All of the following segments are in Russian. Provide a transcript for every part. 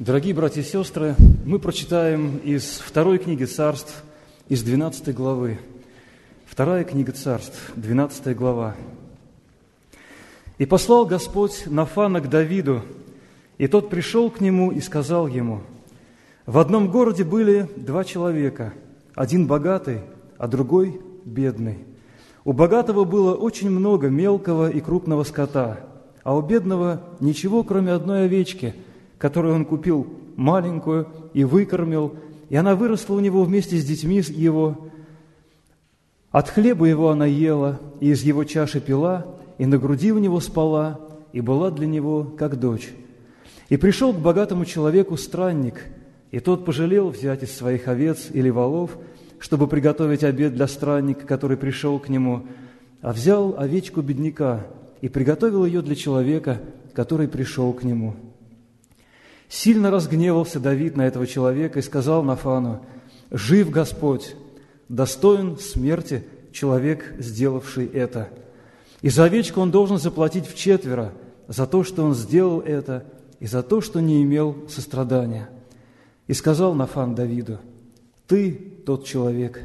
Дорогие братья и сестры, мы прочитаем из второй книги Царств, из 12 главы. Вторая книга Царств, 12 глава. «И послал Господь Нафана к Давиду, и тот пришел к нему и сказал ему: в одном городе были два человека, один богатый, а другой бедный. У богатого было очень много мелкого и крупного скота, а у бедного ничего, кроме одной овечки, которую он купил маленькую и выкормил, и она выросла у него вместе с детьми его. От хлеба его она ела, и из его чаши пила, и на груди у него спала, и была для него как дочь. И пришел к богатому человеку странник, и тот пожалел взять из своих овец или волов, чтобы приготовить обед для странника, который пришел к нему, а взял овечку бедняка и приготовил ее для человека, который пришел к нему. Сильно разгневался Давид на этого человека и сказал Нафану: «Жив Господь, достоин смерти человек, сделавший это. И за овечку он должен заплатить вчетверо за то, что он сделал это, и за то, что не имел сострадания». И сказал Нафан Давиду: «Ты тот человек.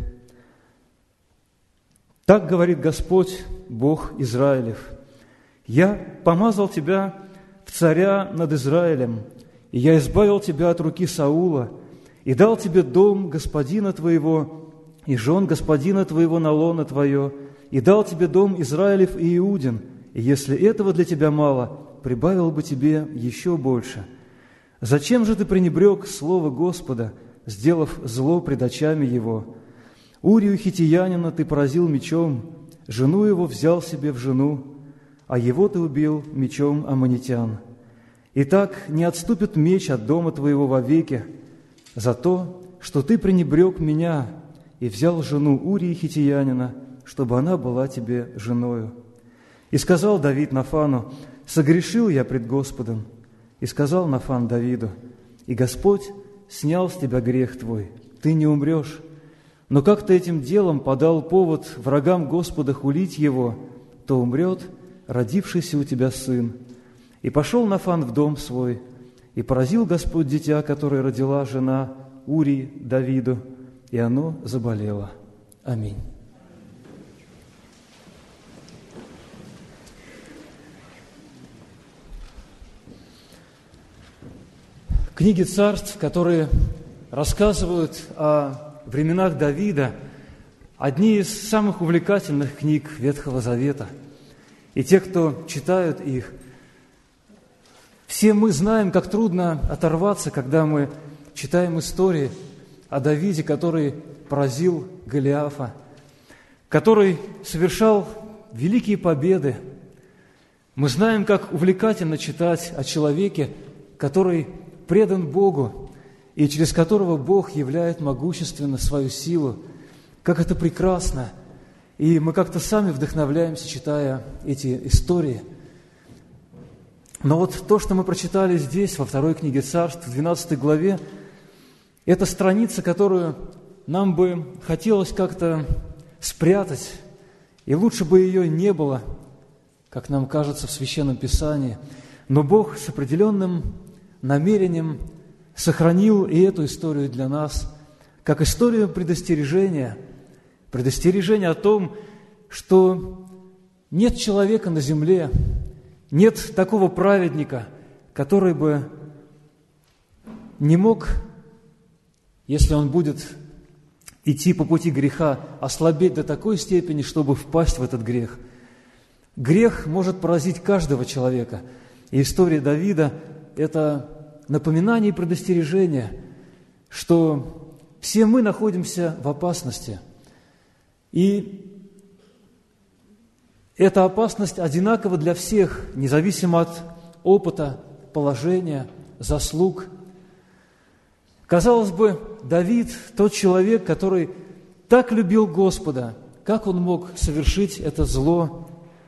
Так говорит Господь, Бог Израилев: я помазал тебя в царя над Израилем, и я избавил тебя от руки Саула, и дал тебе дом господина твоего, и жен господина твоего на лоно твое, и дал тебе дом Израилев и Иудин, и если этого для тебя мало, прибавил бы тебе еще больше. Зачем же ты пренебрег слово Господа, сделав зло пред очами его? Урию хиттеянина ты поразил мечом, жену его взял себе в жену, а его ты убил мечом аммонитян. Итак, не отступит меч от дома твоего вовеки за то, что ты пренебрег меня и взял жену Урии хиттеянина, чтобы она была тебе женою». И сказал Давид Нафану: «Согрешил я пред Господом». И сказал Нафан Давиду: «И Господь снял с тебя грех твой, ты не умрешь. Но как ты этим делом подал повод врагам Господа хулить его, то умрет родившийся у тебя сын». И пошел Нафан в дом свой, и поразил Господь дитя, которое родила жена Урии Давиду, и оно заболело. Аминь. Книги царств, которые рассказывают о временах Давида, одни из самых увлекательных книг Ветхого Завета. И те, кто читают их, все мы знаем, как трудно оторваться, когда мы читаем истории о Давиде, который поразил Голиафа, который совершал великие победы. Мы знаем, как увлекательно читать о человеке, который предан Богу, и через которого Бог являет могущественно свою силу. Как это прекрасно! И мы как-то сами вдохновляемся, читая эти истории. Но вот то, что мы прочитали здесь, во второй книге Царств, в 12 главе, это страница, которую нам бы хотелось как-то спрятать, и лучше бы ее не было, как нам кажется в Священном Писании. Но Бог с определенным намерением сохранил и эту историю для нас, как историю предостережения о том, что нет человека на земле, нет такого праведника, который бы не мог, если он будет идти по пути греха, ослабеть до такой степени, чтобы впасть в этот грех. Грех может поразить каждого человека. И история Давида – это напоминание и предостережение, что все мы находимся в опасности. И эта опасность одинакова для всех, независимо от опыта, положения, заслуг. Казалось бы, Давид – тот человек, который так любил Господа, как он мог совершить это зло?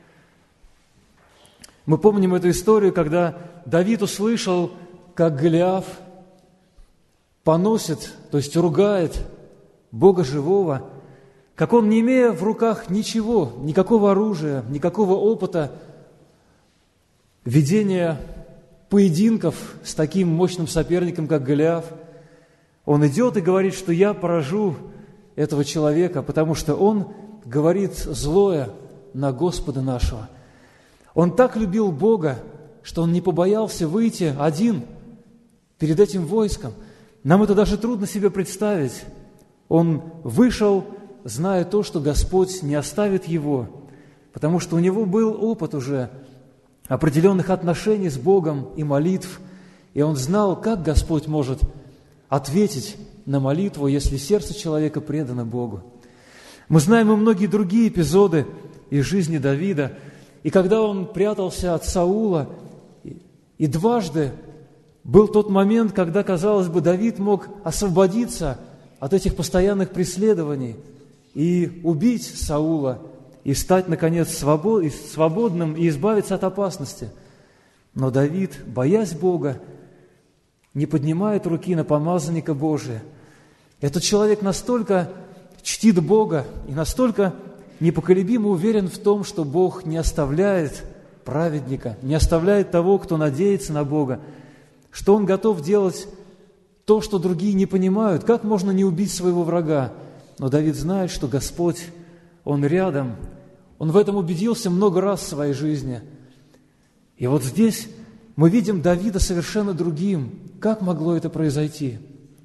Мы помним эту историю, когда Давид услышал, как Голиаф поносит, то есть ругает Бога живого, как он, не имея в руках ничего, никакого оружия, никакого опыта ведения поединков с таким мощным соперником, как Голиаф. Он идет и говорит, что я поражу этого человека, потому что он говорит злое на Господа нашего. Он так любил Бога, что он не побоялся выйти один перед этим войском. Нам это даже трудно себе представить. Он вышел, зная то, что Господь не оставит его, потому что у него был опыт уже определенных отношений с Богом и молитв, и он знал, как Господь может ответить на молитву, если сердце человека предано Богу. Мы знаем и многие другие эпизоды из жизни Давида, и когда он прятался от Саула, и дважды был тот момент, когда, казалось бы, Давид мог освободиться от этих постоянных преследований и убить Саула, и стать, наконец, свободным и избавиться от опасности. Но Давид, боясь Бога, не поднимает руки на помазанника Божия. Этот человек настолько чтит Бога и настолько непоколебимо уверен в том, что Бог не оставляет праведника, не оставляет того, кто надеется на Бога, что он готов делать то, что другие не понимают. Как можно не убить своего врага? Но Давид знает, что Господь, Он рядом. Он в этом убедился много раз в своей жизни. И вот здесь мы видим Давида совершенно другим. Как могло это произойти?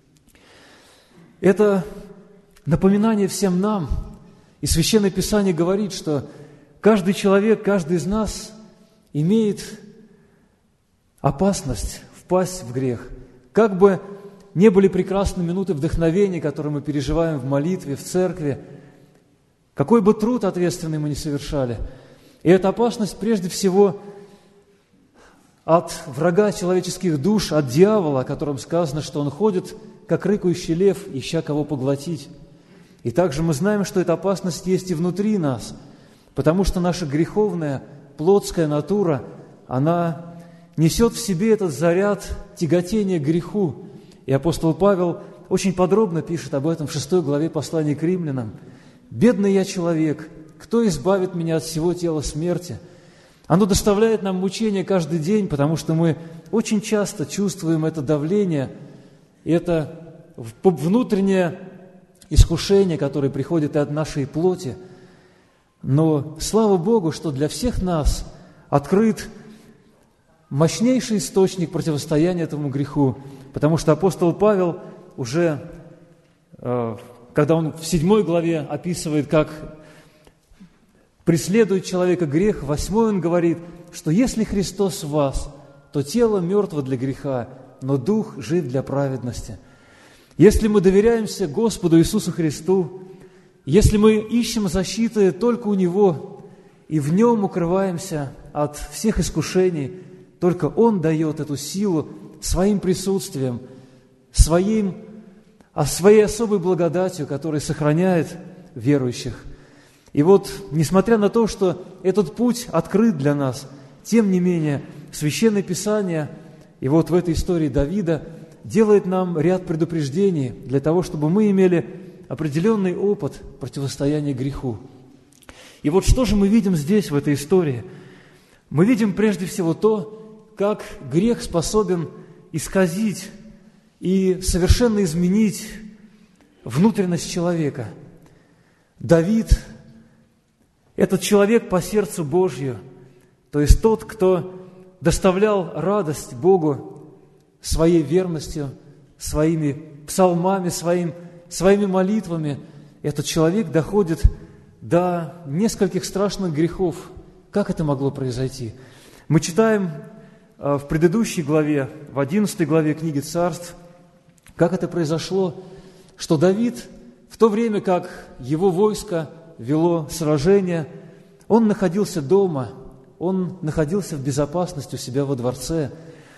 Это напоминание всем нам. И Священное Писание говорит, что каждый человек, каждый из нас имеет опасность впасть в грех. Как бы не были прекрасны минуты вдохновения, которые мы переживаем в молитве, в церкви, какой бы труд ответственный мы ни совершали. И эта опасность прежде всего от врага человеческих душ, от дьявола, о котором сказано, что он ходит, как рыкающий лев, ища кого поглотить. И также мы знаем, что эта опасность есть и внутри нас, потому что наша греховная, плотская натура, она несет в себе этот заряд тяготения к греху. И апостол Павел очень подробно пишет об этом в 6 главе послания к римлянам. «Бедный я человек, кто избавит меня от всего тела смерти?» Оно доставляет нам мучения каждый день, потому что мы очень часто чувствуем это давление, это внутреннее искушение, которое приходит и от нашей плоти. Но слава Богу, что для всех нас открыт мощнейший источник противостояния этому греху, потому что апостол Павел уже, когда он в 7 главе описывает, как преследует человека грех, в 8 он говорит, что если Христос в вас, то тело мертво для греха, но дух жив для праведности. Если мы доверяемся Господу Иисусу Христу, если мы ищем защиты только у Него и в Нем укрываемся от всех искушений, только Он дает эту силу своим присутствием, своей особой благодатью, которая сохраняет верующих. И вот, несмотря на то, что этот путь открыт для нас, тем не менее, Священное Писание, и вот в этой истории Давида, делает нам ряд предупреждений для того, чтобы мы имели определенный опыт противостояния греху. И вот что же мы видим здесь, в этой истории? Мы видим прежде всего то, как грех способен исказить и совершенно изменить внутренность человека. Давид – этот человек по сердцу Божью, то есть тот, кто доставлял радость Богу своей верностью, своими псалмами, своими молитвами. Этот человек доходит до нескольких страшных грехов. Как это могло произойти? Мы читаем в предыдущей главе, в 11 главе книги Царств, как это произошло, что Давид, в то время как его войско вело сражение, он находился дома, он находился в безопасности у себя во дворце.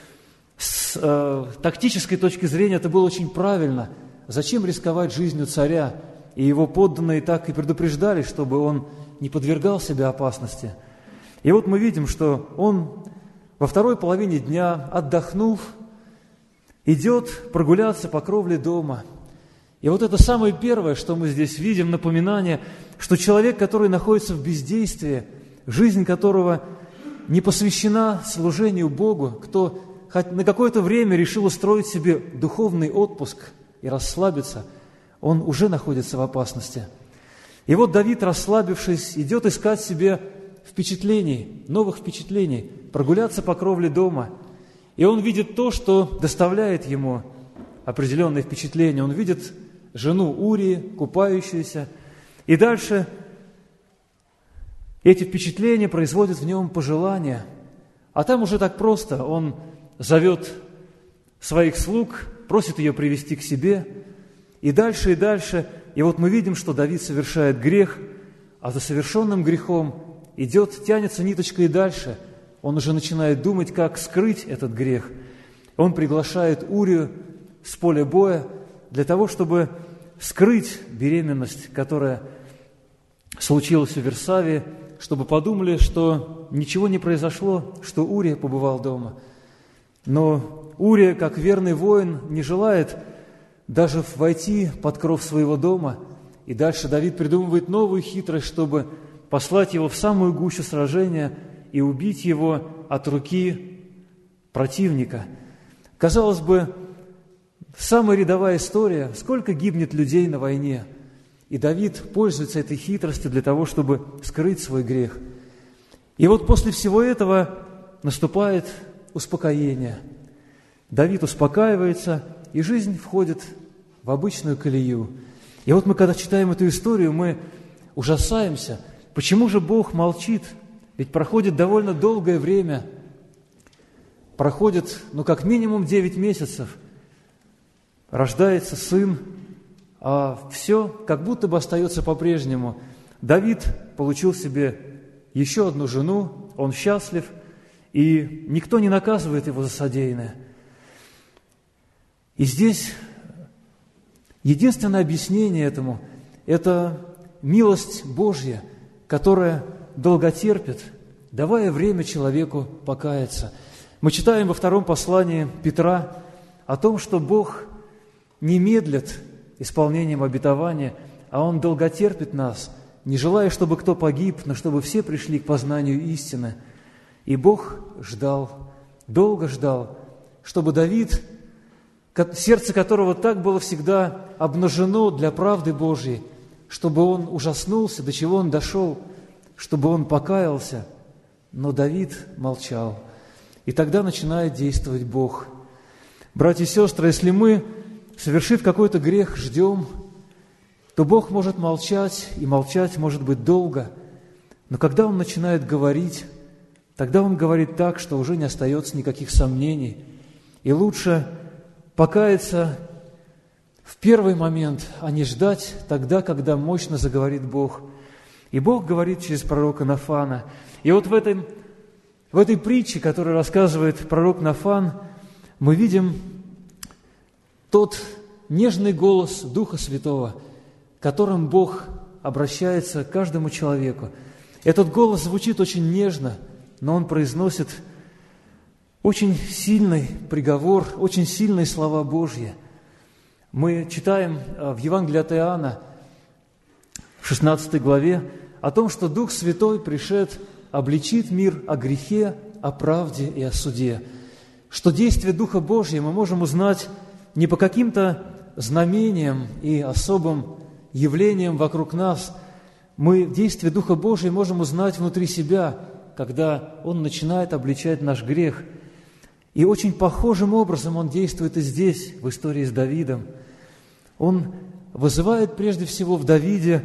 С тактической точки зрения это было очень правильно. Зачем рисковать жизнью царя? И его подданные так и предупреждали, чтобы он не подвергал себя опасности. И вот мы видим, что он во второй половине дня, отдохнув, идет прогуляться по кровле дома. И вот это самое первое, что мы здесь видим, напоминание, что человек, который находится в бездействии, жизнь которого не посвящена служению Богу, кто хоть на какое-то время решил устроить себе духовный отпуск и расслабиться, он уже находится в опасности. И вот Давид, расслабившись, идет искать себе впечатлений, новых впечатлений, прогуляться по кровле дома. И он видит то, что доставляет ему определенные впечатления. Он видит жену Урии, купающуюся. И дальше эти впечатления производят в нем пожелания. А там уже так просто. Он зовет своих слуг, просит ее привести к себе. И дальше, и дальше. И вот мы видим, что Давид совершает грех, а за совершенным грехом тянется ниточка и дальше. Он уже начинает думать, как скрыть этот грех. Он приглашает Урию с поля боя для того, чтобы скрыть беременность, которая случилась у Версавии, чтобы подумали, что ничего не произошло, что Урия побывал дома. Но Урия, как верный воин, не желает даже войти под кров своего дома. И дальше Давид придумывает новую хитрость, чтобы послать его в самую гущу сражения и убить его от руки противника. Казалось бы, самая рядовая история, сколько гибнет людей на войне. И Давид пользуется этой хитростью для того, чтобы скрыть свой грех. И вот после всего этого наступает успокоение. Давид успокаивается, и жизнь входит в обычную колею. И вот мы, когда читаем эту историю, мы ужасаемся. Почему же Бог молчит? Ведь проходит довольно долгое время. Проходит, как минимум 9 месяцев. Рождается сын, а все как будто бы остается по-прежнему. Давид получил себе еще одну жену, он счастлив, и никто не наказывает его за содеянное. И здесь единственное объяснение этому – это милость Божья, которая долготерпит, давая время человеку покаяться. Мы читаем во втором послании Петра о том, что Бог не медлит исполнением обетования, а Он долготерпит нас, не желая, чтобы кто погиб, но чтобы все пришли к познанию истины. И Бог ждал, долго ждал, чтобы Давид, сердце которого так было всегда обнажено для правды Божьей, чтобы он ужаснулся, до чего он дошел, чтобы он покаялся. Но Давид молчал. И тогда начинает действовать Бог. Братья и сестры, если мы, совершив какой-то грех, ждем, то Бог может молчать, и молчать может быть долго. Но когда Он начинает говорить, тогда Он говорит так, что уже не остается никаких сомнений. И лучше покаяться в первый момент, а не ждать тогда, когда мощно заговорит Бог. И Бог говорит через пророка Нафана. И вот в этой притче, которую рассказывает пророк Нафан, мы видим тот нежный голос Духа Святого, которым Бог обращается к каждому человеку. Этот голос звучит очень нежно, но он произносит очень сильный приговор, очень сильные слова Божьи. Мы читаем в Евангелии от Иоанна, в 16 главе, о том, что Дух Святой, пришед, обличит мир о грехе, о правде и о суде. Что действие Духа Божьего мы можем узнать не по каким-то знамениям и особым явлениям вокруг нас. Мы действие Духа Божьего можем узнать внутри себя, когда Он начинает обличать наш грех. И очень похожим образом Он действует и здесь, в истории с Давидом. Он вызывает прежде всего в Давиде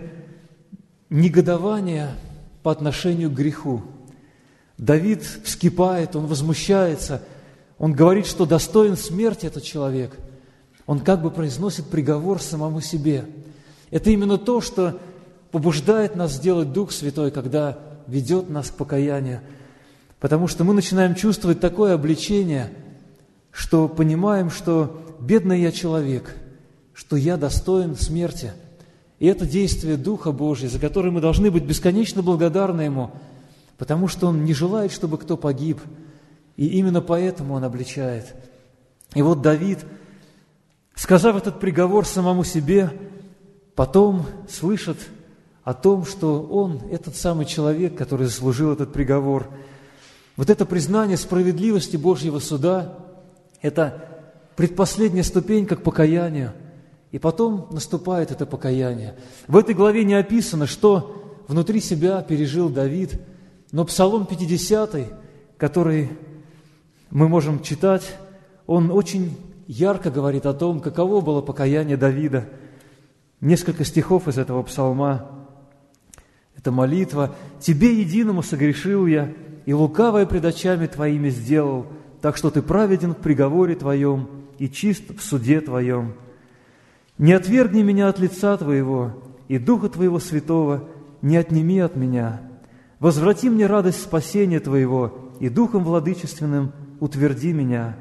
негодование по отношению к греху. Давид вскипает, он возмущается, он говорит, что достоин смерти этот человек. Он как бы произносит приговор самому себе. Это именно то, что побуждает нас сделать Дух Святой, когда ведет нас к покаянию. Потому что мы начинаем чувствовать такое обличение, что понимаем, что бедный я человек, что я достоин смерти. И это действие Духа Божьего, за которое мы должны быть бесконечно благодарны Ему, потому что Он не желает, чтобы кто погиб, и именно поэтому Он обличает. И вот Давид, сказав этот приговор самому себе, потом слышит о том, что он, этот самый человек, который заслужил этот приговор. Вот это признание справедливости Божьего суда, Это предпоследняя ступенька к покаянию, и потом наступает это покаяние. В этой главе не описано, что внутри себя пережил Давид, но Псалом 50, который мы можем читать, он очень ярко говорит о том, каково было покаяние Давида. Несколько стихов из этого псалма. Это молитва. «Тебе единому согрешил я, и лукавое пред очами Твоими сделал, так что Ты праведен в приговоре Твоем и чист в суде Твоем. Не отвергни меня от лица Твоего, и Духа Твоего Святого не отними от меня. Возврати мне радость спасения Твоего, и Духом Владычественным утверди меня.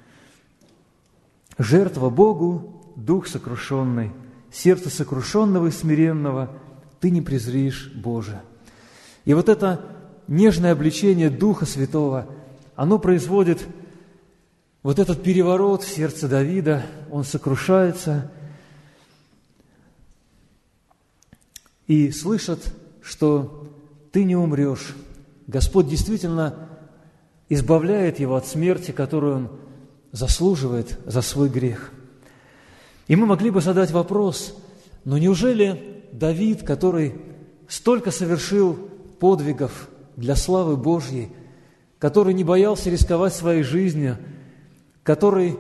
Жертва Богу, дух сокрушенный, сердце сокрушенного и смиренного Ты не презришь, Боже». И вот это нежное обличение Духа Святого, оно производит вот этот переворот в сердце Давида, он сокрушается и слышит, что ты не умрешь. Господь действительно избавляет его от смерти, которую он заслуживает за свой грех. И мы могли бы задать вопрос, но неужели Давид, который столько совершил подвигов для славы Божьей, который не боялся рисковать своей жизнью, который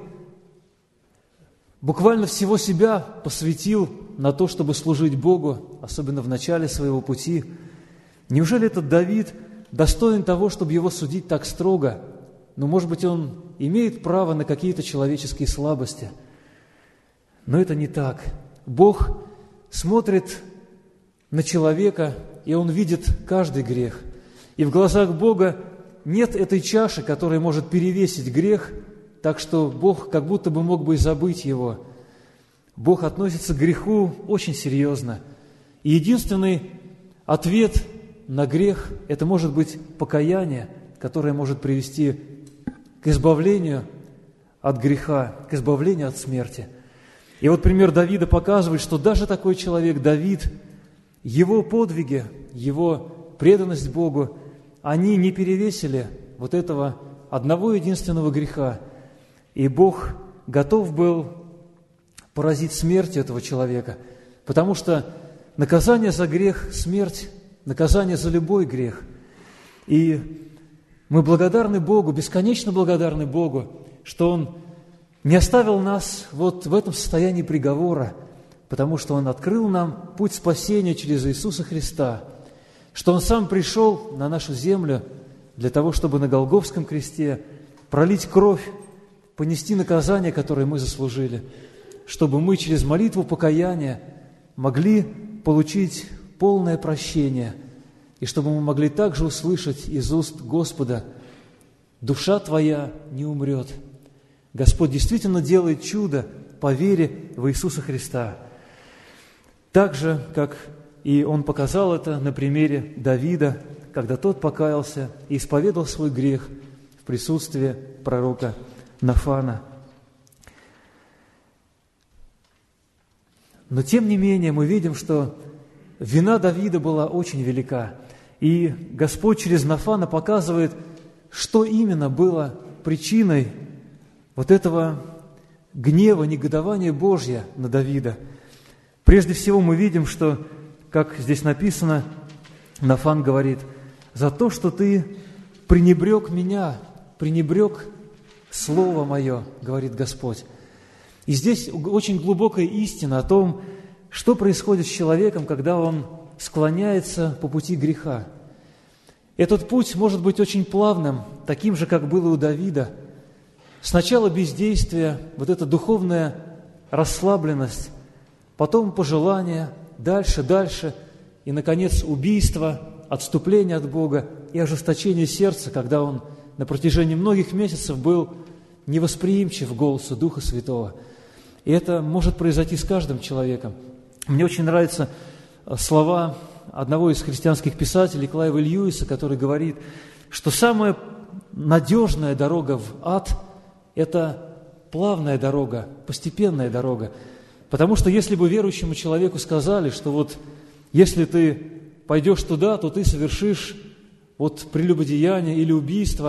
буквально всего себя посвятил на то, чтобы служить Богу, особенно в начале своего пути, неужели этот Давид достоин того, чтобы его судить так строго? Но, может быть, он имеет право на какие-то человеческие слабости. Но это не так. Бог смотрит на человека, и Он видит каждый грех. И в глазах Бога нет этой чаши, которая может перевесить грех, так что Бог как будто бы мог бы и забыть его. Бог относится к греху очень серьезно. И единственный ответ на грех – это может быть покаяние, которое может привести к избавлению от греха, к избавлению от смерти. И вот пример Давида показывает, что даже такой человек, Давид, его подвиги, его преданность Богу, они не перевесили вот этого одного единственного греха. И Бог готов был поразить смертью этого человека, потому что наказание за грех – смерть, наказание за любой грех. И мы благодарны Богу, бесконечно благодарны Богу, что Он не оставил нас вот в этом состоянии приговора, потому что Он открыл нам путь спасения через Иисуса Христа, что Он Сам пришел на нашу землю для того, чтобы на Голгофском кресте пролить кровь, понести наказание, которое мы заслужили, чтобы мы через молитву покаяния могли получить полное прощение, и чтобы мы могли также услышать из уст Господа: «Душа твоя не умрет». Господь действительно делает чудо по вере в Иисуса Христа. Так же, как и Он показал это на примере Давида, когда тот покаялся и исповедал свой грех в присутствии пророка Нафана. Но тем не менее мы видим, что вина Давида была очень велика. И Господь через Нафана показывает, что именно было причиной вот этого гнева, негодования Божья на Давида. Прежде всего мы видим, что, как здесь написано, Нафан говорит: «За то, что ты пренебрег меня, пренебрег Слово Мое, говорит Господь». И здесь очень глубокая истина о том, что происходит с человеком, когда он склоняется по пути греха. Этот путь может быть очень плавным, таким же, как было у Давида. Сначала бездействие, вот эта духовная расслабленность, потом пожелание, дальше, и, наконец, убийство, отступление от Бога и ожесточение сердца, когда он на протяжении многих месяцев был невосприимчив к голосу Духа Святого. И это может произойти с каждым человеком. Мне очень нравятся слова одного из христианских писателей, Клайва Льюиса, который говорит, что самая надежная дорога в ад – это плавная дорога, постепенная дорога. Потому что если бы верующему человеку сказали, что вот если ты пойдешь туда, то ты совершишь вот прелюбодеяние или убийство,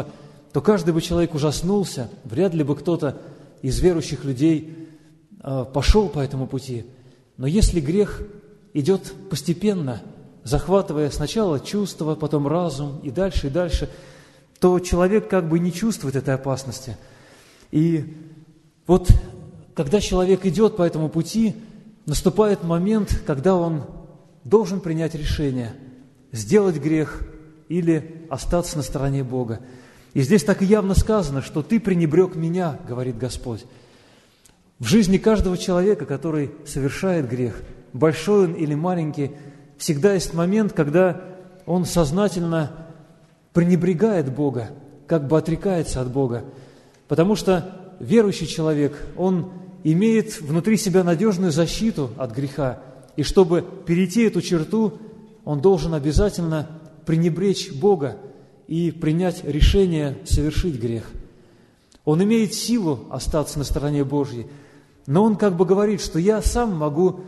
то каждый бы человек ужаснулся, вряд ли бы кто-то из верующих людей пошел по этому пути. Но если грех идет постепенно, захватывая сначала чувства, потом разум и дальше, то человек как бы не чувствует этой опасности. И вот когда человек идет по этому пути, наступает момент, когда он должен принять решение – сделать грех или остаться на стороне Бога. И здесь так и явно сказано, что «ты пренебрег меня», говорит Господь. В жизни каждого человека, который совершает грех, большой он или маленький, всегда есть момент, когда он сознательно пренебрегает Бога, как бы отрекается от Бога. Потому что верующий человек, он имеет внутри себя надежную защиту от греха. И чтобы перейти эту черту, он должен обязательно пренебречь Бога и принять решение совершить грех. Он имеет силу остаться на стороне Божьей, но он как бы говорит, что я сам могу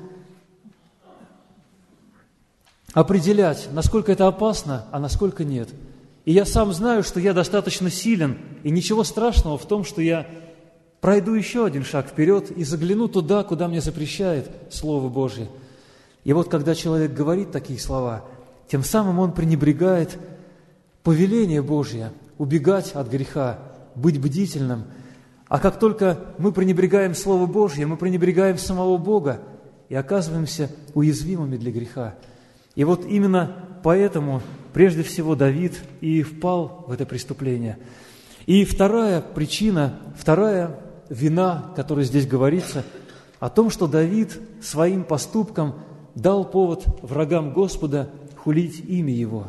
определять, насколько это опасно, а насколько нет. И я сам знаю, что я достаточно силен, и ничего страшного в том, что я пройду еще один шаг вперед и загляну туда, куда мне запрещает Слово Божье. И вот когда человек говорит такие слова, тем самым он пренебрегает повеление Божье, убегать от греха, быть бдительным. А как только мы пренебрегаем Слово Божье, мы пренебрегаем самого Бога и оказываемся уязвимыми для греха. И вот именно поэтому, прежде всего, Давид и впал в это преступление. И вторая причина, вторая вина, о которой здесь говорится, о том, что Давид своим поступком дал повод врагам Господа хулить имя Его.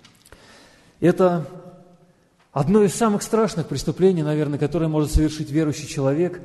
Это одно из самых страшных преступлений, наверное, которое может совершить верующий человек.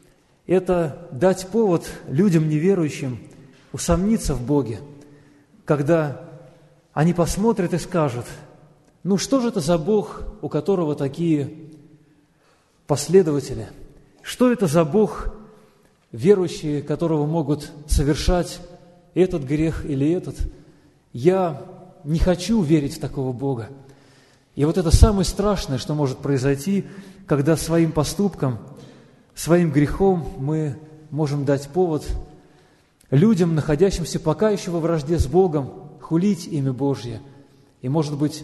Это дать повод людям неверующим усомниться в Боге, когда они посмотрят и скажут: ну что же это за Бог, у которого такие последователи? Что это за Бог, верующие, которого могут совершать этот грех или этот? Я не хочу верить в такого Бога. И вот это самое страшное, что может произойти, когда своим поступком, своим грехом мы можем дать повод людям, находящимся пока еще во вражде с Богом, хулить имя Божье. И, может быть,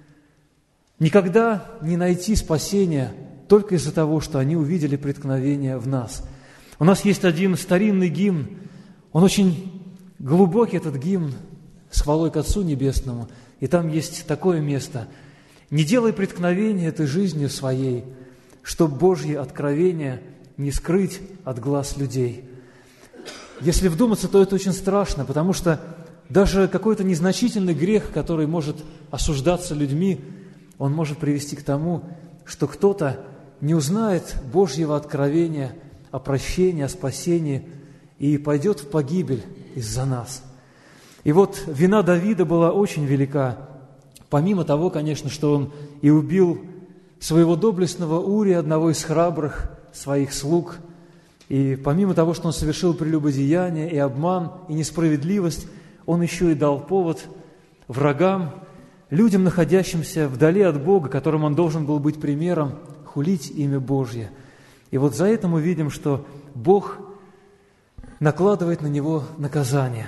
никогда не найти спасения только из-за того, что они увидели преткновение в нас. У нас есть один старинный гимн, он очень глубокий, этот гимн, с хвалой к Отцу Небесному, и там есть такое место: «Не делай преткновения ты жизнью своей, чтоб Божье откровение не скрыть от глаз людей». Если вдуматься, то это очень страшно, потому что даже какой-то незначительный грех, который может осуждаться людьми, он может привести к тому, что кто-то не узнает Божьего откровения о прощении, о спасении и пойдет в погибель из-за нас. И вот вина Давида была очень велика. Помимо того, конечно, что он и убил своего доблестного Урия, одного из храбрых своих слуг, и помимо того, что он совершил прелюбодеяние и обман, и несправедливость, он еще и дал повод врагам, людям, находящимся вдали от Бога, которым он должен был быть примером, хулить имя Божье. И вот за это мы видим, что Бог накладывает на него наказание.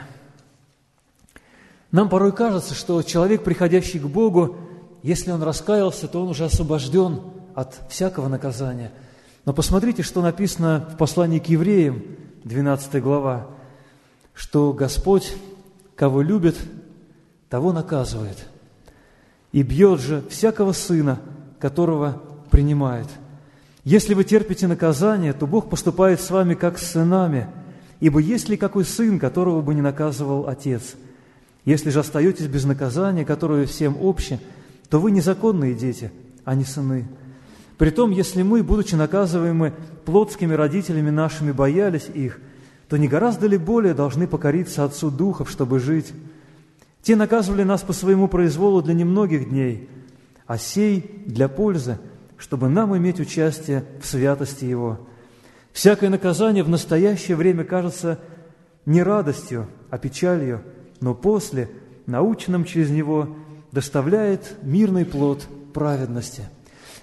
Нам порой кажется, что человек, приходящий к Богу, если он раскаялся, то он уже освобожден от всякого наказания. Но посмотрите, что написано в послании к Евреям, 12 глава, что Господь, кого любит, того наказывает, и бьет же всякого сына, которого принимает. Если вы терпите наказание, то Бог поступает с вами, как с сынами, ибо есть ли какой сын, которого бы не наказывал Отец? Если же остаетесь без наказания, которое всем обще, то вы незаконные дети, а не сыны. Притом, если мы, будучи наказываемы плотскими родителями нашими, боялись их, то не гораздо ли более должны покориться Отцу Духов, чтобы жить? Те наказывали нас по своему произволу для немногих дней, а сей для пользы, чтобы нам иметь участие в святости Его. Всякое наказание в настоящее время кажется не радостью, а печалью, но после, наученным через него, доставляет мирный плод праведности.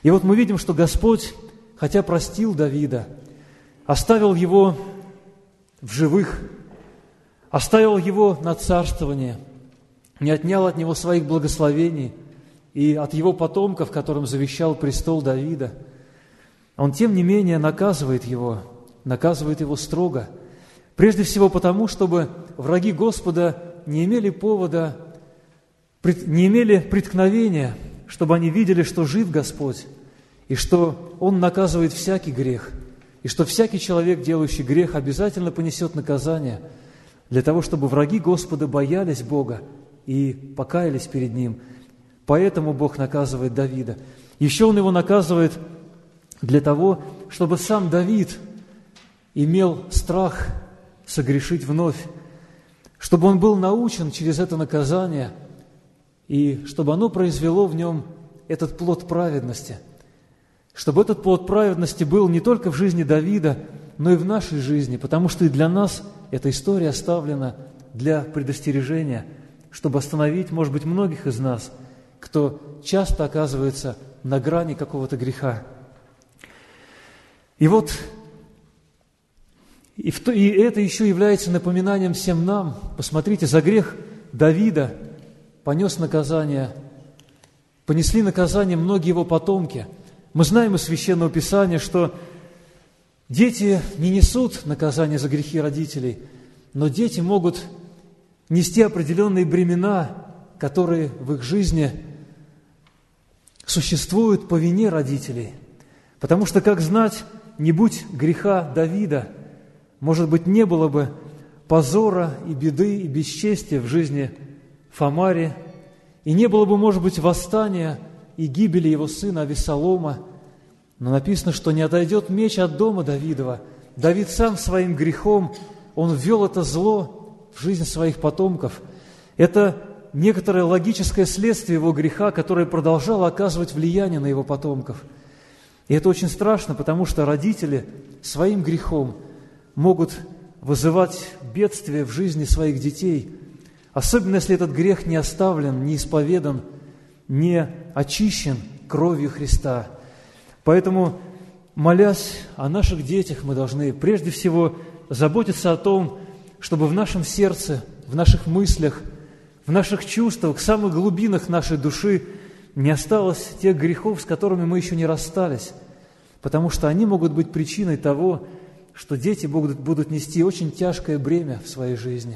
И вот мы видим, что Господь, хотя простил Давида, оставил его в живых, оставил его на царствование, не отнял от него своих благословений и от его потомков, которым завещал престол Давида. Он, тем не менее, наказывает его строго, прежде всего потому, чтобы враги Господа не имели повода, не имели преткновения, чтобы они видели, что жив Господь, и что Он наказывает всякий грех, и что всякий человек, делающий грех, обязательно понесет наказание, для того, чтобы враги Господа боялись Бога и покаялись перед Ним. Поэтому Бог наказывает Давида. Еще Он его наказывает для того, чтобы сам Давид имел страх согрешить вновь, чтобы он был научен через это наказание, и чтобы оно произвело в нем этот плод праведности, чтобы этот плод праведности был не только в жизни Давида, но и в нашей жизни, потому что и для нас эта история оставлена для предостережения, чтобы остановить, может быть, многих из нас, кто часто оказывается на грани какого-то греха. И вот, и это еще является напоминанием всем нам. Посмотрите, за грех Давида понесли наказание многие его потомки. Мы знаем из Священного Писания, что дети не несут наказание за грехи родителей, но дети могут нести определенные бремена, которые в их жизни существуют по вине родителей. Потому что, как знать, не будь греха Давида, может быть, не было бы позора и беды и бесчестия в жизни Фамари, и не было бы, может быть, восстания и гибели его сына Авессалома. Но написано, что не отойдет меч от дома Давидова. Давид сам своим грехом, он ввел это зло в жизнь своих потомков. Это некоторое логическое следствие его греха, которое продолжало оказывать влияние на его потомков. И это очень страшно, потому что родители своим грехом могут вызывать бедствие в жизни своих детей, особенно если этот грех не оставлен, не исповедан, не очищен кровью Христа. Поэтому, молясь о наших детях, мы должны прежде всего заботиться о том, чтобы в нашем сердце, в наших мыслях, в наших чувствах, в самых глубинах нашей души не осталось тех грехов, с которыми мы еще не расстались, потому что они могут быть причиной того, что дети будут нести очень тяжкое бремя в своей жизни.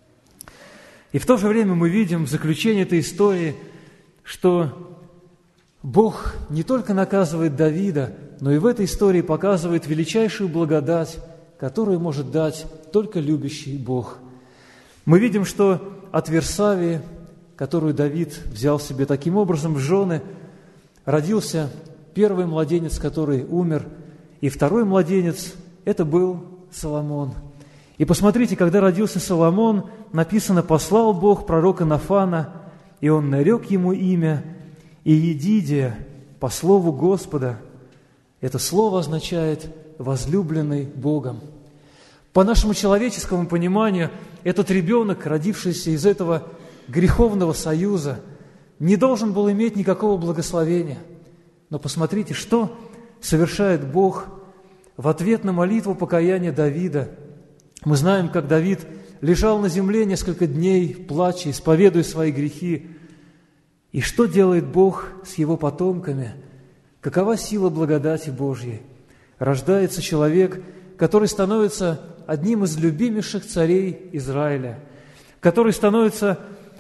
И в то же время мы видим в заключении этой истории, что Бог не только наказывает Давида, но и в этой истории показывает величайшую благодать, которую может дать только любящий Бог. Мы видим, что от Версавии, которую Давид взял себе таким образом в жены, родился первый младенец, который умер, и второй младенец – это был Соломон. И посмотрите, когда родился Соломон, написано: «Послал Бог пророка Нафана, и он нарек ему имя Иедидия по слову Господа». Это слово означает «возлюбленный Богом». По нашему человеческому пониманию, этот ребенок, родившийся из этого греховного союза, не должен был иметь никакого благословения. Но посмотрите, что совершает Бог в ответ на молитву покаяния Давида. Мы знаем, как Давид лежал на земле несколько дней, плача, исповедуя свои грехи. И что делает Бог с его потомками? Какова сила благодати Божьей? Рождается человек, который становится одним из любимейших царей Израиля, который становится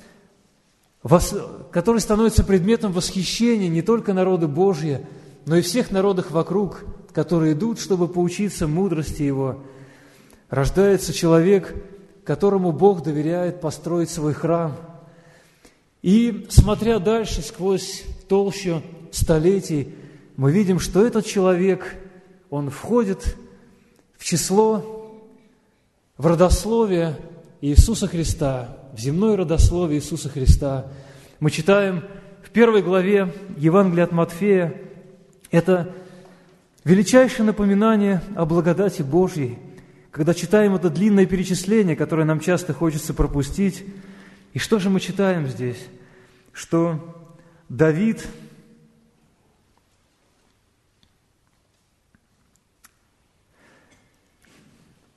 предметом восхищения не только народа Божия, но и всех народов вокруг, которые идут, чтобы поучиться мудрости Его. Рождается человек, которому Бог доверяет построить свой храм. И, смотря дальше, сквозь толщу столетий, мы видим, что этот человек, он входит в число, в родословие Иисуса Христа, в земное родословие Иисуса Христа. Мы читаем в 1 главе Евангелия от Матфея, это величайшее напоминание о благодати Божьей, когда читаем это длинное перечисление, которое нам часто хочется пропустить. И что же мы читаем здесь? Что Давид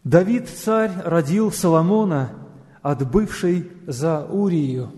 Давид, царь, родил Соломона от бывшей за Урию.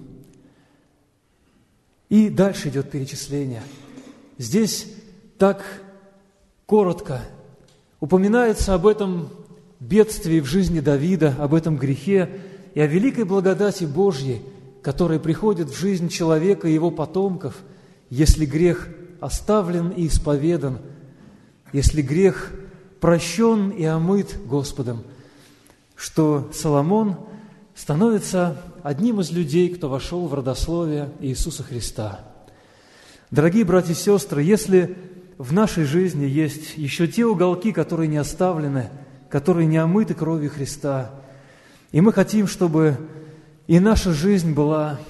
И дальше идет перечисление. Здесь так коротко упоминается об этом бедствии в жизни Давида, об этом грехе и о великой благодати Божьей, которая приходит в жизнь человека и его потомков, если грех оставлен и исповедан, если грех прощен и омыт Господом, что Соломон становится одним из людей, кто вошел в родословие Иисуса Христа. Дорогие братья и сестры, если в нашей жизни есть еще те уголки, которые не оставлены, которые не омыты кровью Христа, и мы хотим, чтобы и наша жизнь была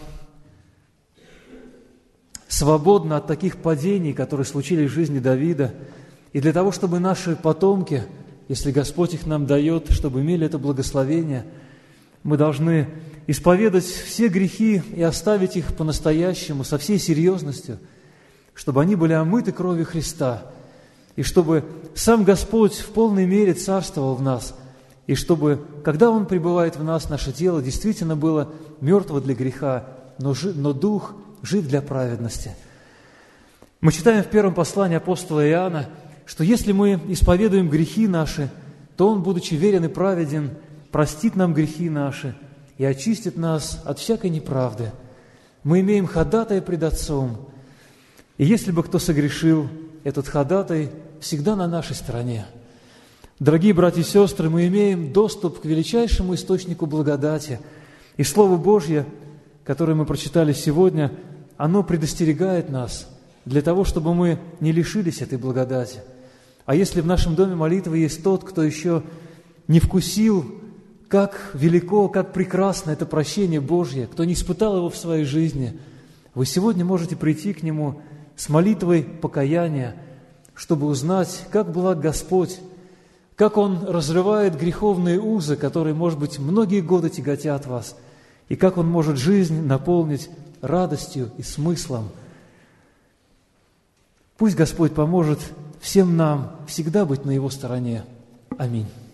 свободна от таких падений, которые случились в жизни Давида, и для того, чтобы наши потомки, если Господь их нам дает, чтобы имели это благословение, мы должны исповедать все грехи и оставить их по-настоящему, со всей серьезностью, чтобы они были омыты кровью Христа, и чтобы сам Господь в полной мере царствовал в нас, и чтобы, когда Он пребывает в нас, наше тело действительно было мертво для греха, но дух жив для праведности. Мы читаем в первом послании апостола Иоанна, что если мы исповедуем грехи наши, то Он, будучи верен и праведен, простит нам грехи наши и очистит нас от всякой неправды. Мы имеем ходатая пред Отцом, и если бы кто согрешил, этот ходатай всегда на нашей стороне. Дорогие братья и сестры, мы имеем доступ к величайшему источнику благодати, и Слово Божье, которое мы прочитали сегодня, оно предостерегает нас для того, чтобы мы не лишились этой благодати. А если в нашем доме молитвы есть тот, кто еще не вкусил, как велико, как прекрасно это прощение Божье, кто не испытал его в своей жизни, вы сегодня можете прийти к Нему с молитвой покаяния, чтобы узнать, как благ Господь, как Он разрывает греховные узы, которые, может быть, многие годы тяготят вас, и как Он может жизнь наполнить радостью и смыслом. Пусть Господь поможет всем нам всегда быть на Его стороне. Аминь.